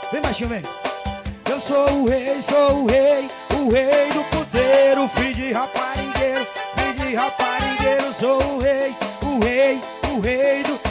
Vem baixinho, vem. Eu sou o rei do puteiro, filho de raparigueiro, sou o rei do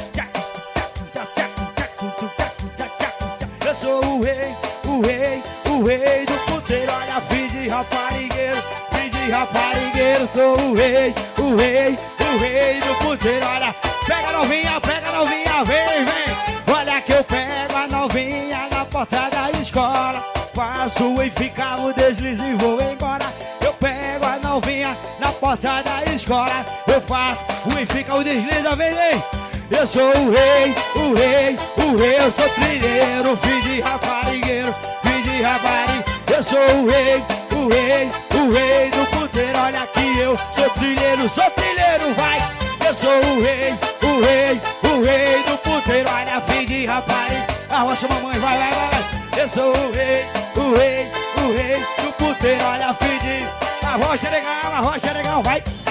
eu sou o rei do puteiro, olha, filho de raparigueiro, sou o rei do puteiro, olha, pega novinha, vem, olha que eu pego a novinha na porta da escola, faço e fica o deslize e vou embora. Eu pego a novinha na porta da escola, eu faço e fica o deslize, vem. Eu sou o rei, eu sou trilheiro, filho de raparigueiro, eu sou o rei do puteiro, olha que eu sou trilheiro, vai. Eu sou o rei do puteiro, olha, filho de rapariga, arrocha mamãe, vai. Eu sou o rei do puteiro, olha, filho de arrocha legal, vai.